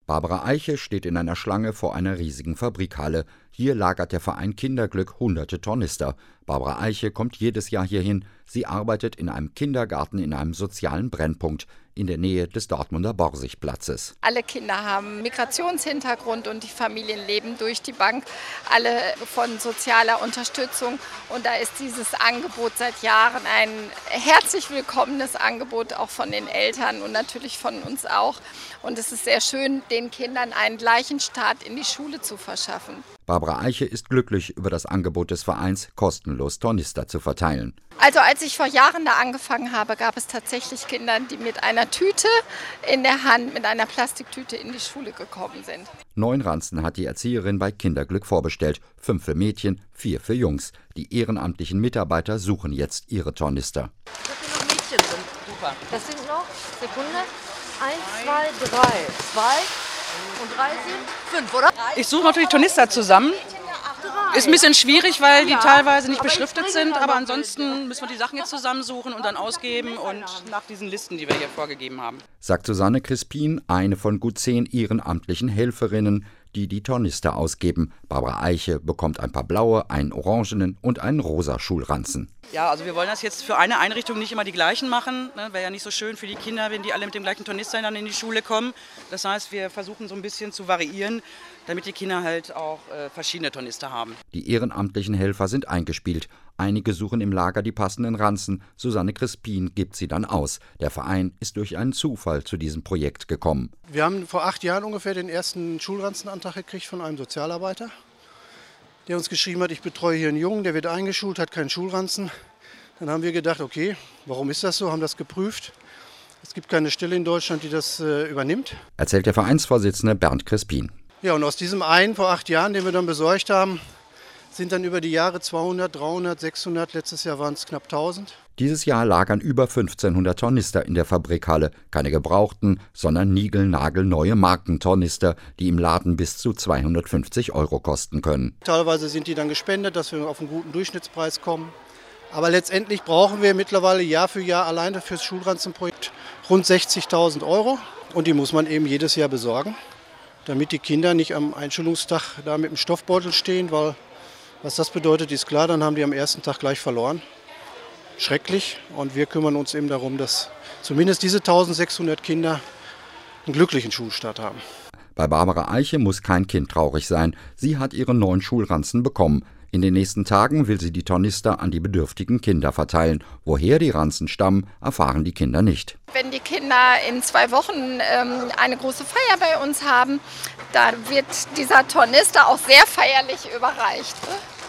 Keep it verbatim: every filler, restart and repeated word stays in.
Barbara Eiche steht in einer Schlange vor einer riesigen Fabrikhalle. Hier lagert der Verein Kinderglück hunderte Tornister. Barbara Eiche kommt jedes Jahr hierhin. Sie arbeitet in einem Kindergarten in einem sozialen Brennpunkt in der Nähe des Dortmunder Borsigplatzes. Alle Kinder haben Migrationshintergrund und die Familien leben durch die Bank alle von sozialer Unterstützung. Und da ist dieses Angebot seit Jahren ein herzlich willkommenes Angebot, auch von den Eltern und natürlich von uns auch. Und es ist sehr schön, den Kindern einen gleichen Start in die Schule zu verschaffen. Barbara Eiche ist glücklich über das Angebot des Vereins, kostenlos Tornister zu verteilen. Also als ich vor Jahren da angefangen habe, gab es tatsächlich Kinder, die mit einer Tüte in der Hand, mit einer Plastiktüte in die Schule gekommen sind. Neun Ranzen hat die Erzieherin bei Kinderglück vorbestellt. Fünf für Mädchen, vier für Jungs. Die ehrenamtlichen Mitarbeiter suchen jetzt ihre Tornister. Das sind noch Mädchen sind. Super. Das sind noch, Sekunde, eins, zwei, drei. Zwei und drei sind fünf, oder? Ich suche natürlich Tornister zusammen. Ist ein bisschen schwierig, weil die teilweise nicht beschriftet sind, aber ansonsten müssen wir die Sachen jetzt zusammensuchen und dann ausgeben und nach diesen Listen, die wir hier vorgegeben haben. Sagt Susanne Crispin, eine von gut zehn ehrenamtlichen Helferinnen, die die Tornister ausgeben. Barbara Eiche bekommt ein paar blaue, einen orangenen und einen rosa Schulranzen. Ja, also wir wollen das jetzt für eine Einrichtung nicht immer die gleichen machen. Ne? Wäre ja nicht so schön für die Kinder, wenn die alle mit dem gleichen Tornister dann in die Schule kommen. Das heißt, wir versuchen so ein bisschen zu variieren, damit die Kinder halt auch äh, verschiedene Tornister haben. Die ehrenamtlichen Helfer sind eingespielt. Einige suchen im Lager die passenden Ranzen. Susanne Crispin gibt sie dann aus. Der Verein ist durch einen Zufall zu diesem Projekt gekommen. Wir haben vor acht Jahren ungefähr den ersten Schulranzenantrag gekriegt von einem Sozialarbeiter, der uns geschrieben hat, ich betreue hier einen Jungen, der wird eingeschult, hat keinen Schulranzen. Dann haben wir gedacht, okay, warum ist das so, haben das geprüft. Es gibt keine Stelle in Deutschland, die das äh, übernimmt. Erzählt der Vereinsvorsitzende Bernd Crispin. Ja, und aus diesem einen vor acht Jahren, den wir dann besorgt haben, sind dann über die Jahre zweihundert, dreihundert, sechshundert, letztes Jahr waren es knapp tausend. Dieses Jahr lagern über fünfzehnhundert Tornister in der Fabrikhalle. Keine gebrauchten, sondern niegelnagelneue Markentornister, die im Laden bis zu zweihundertfünfzig Euro kosten können. Teilweise sind die dann gespendet, dass wir auf einen guten Durchschnittspreis kommen. Aber letztendlich brauchen wir mittlerweile Jahr für Jahr alleine fürs Schulranzenprojekt rund sechzigtausend Euro. Und die muss man eben jedes Jahr besorgen, damit die Kinder nicht am Einschulungstag da mit dem Stoffbeutel stehen, weil was das bedeutet, ist klar, dann haben die am ersten Tag gleich verloren. Schrecklich. Und wir kümmern uns eben darum, dass zumindest diese eintausendsechshundert Kinder einen glücklichen Schulstart haben. Bei Barbara Eiche muss kein Kind traurig sein. Sie hat ihren neuen Schulranzen bekommen. In den nächsten Tagen will sie die Tornister an die bedürftigen Kinder verteilen. Woher die Ranzen stammen, erfahren die Kinder nicht. Wenn die Kinder in zwei Wochen ähm, eine große Feier bei uns haben, da wird dieser Tornister auch sehr feierlich überreicht.